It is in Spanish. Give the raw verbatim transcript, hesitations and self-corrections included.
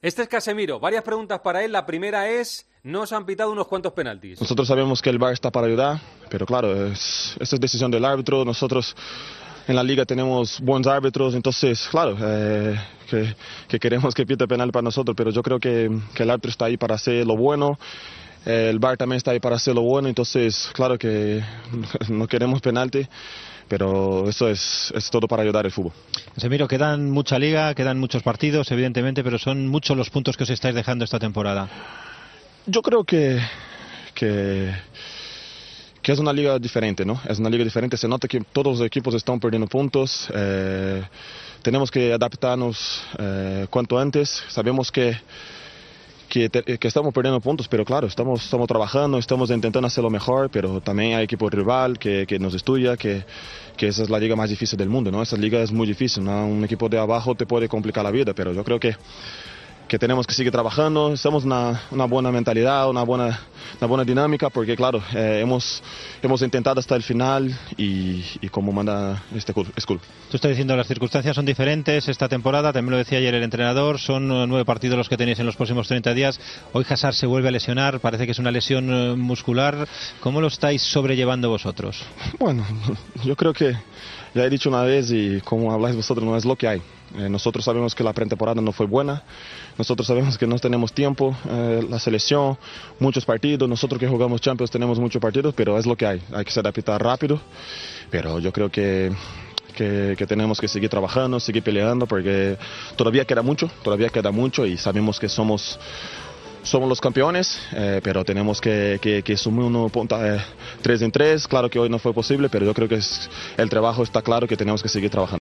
Este es Casemiro. Varias preguntas para él. La primera es, nos han pitado unos cuantos penaltis. Nosotros sabemos que el V A R está para ayudar, pero claro, es, esta es decisión del árbitro. Nosotros en la liga tenemos buenos árbitros, entonces, claro, eh, que, que queremos que pite penal para nosotros, pero yo creo que, que el árbitro está ahí para hacer lo bueno. El V A R también está ahí para hacer lo bueno, entonces, claro que no queremos penalti. Pero eso es, es todo para ayudar al fútbol. Casemiro, quedan mucha liga, quedan muchos partidos, evidentemente, pero son muchos los puntos que os estáis dejando esta temporada. Yo creo que, que, que es una liga diferente, ¿no? Es una liga diferente, se nota que todos los equipos están perdiendo puntos. Eh, tenemos que adaptarnos eh, cuanto antes. Sabemos que Que, te, que estamos perdiendo puntos, pero claro, estamos, estamos trabajando, estamos intentando hacerlo mejor, pero también hay equipo rival que, que nos estudia, que, que esa es la liga más difícil del mundo, ¿no? Esa liga es muy difícil, ¿no? Un equipo de abajo te puede complicar la vida, pero yo creo que, que tenemos que seguir trabajando, estamos una, una buena mentalidad, una buena, una buena dinámica, porque claro, eh, hemos, hemos intentado hasta el final y, y como manda este school. Tú estás diciendo las circunstancias son diferentes esta temporada, también lo decía ayer el entrenador, son nueve partidos los que tenéis en los próximos treinta días, hoy Hazard se vuelve a lesionar, parece que es una lesión muscular, ¿cómo lo estáis sobrellevando vosotros? Bueno, yo creo que ya he dicho una vez y como habláis vosotros, no es lo que hay. Eh, nosotros sabemos que la pretemporada no fue buena, nosotros sabemos que no tenemos tiempo, eh, la selección, muchos partidos, nosotros que jugamos Champions tenemos muchos partidos, pero es lo que hay, hay que se adaptar rápido, pero yo creo que, que, que tenemos que seguir trabajando, seguir peleando, porque todavía queda mucho, todavía queda mucho y sabemos que somos... Somos los campeones, eh, pero tenemos que, que, que sumir uno punta, eh, tres en tres. Claro que hoy no fue posible, pero yo creo que es, el trabajo está claro que tenemos que seguir trabajando.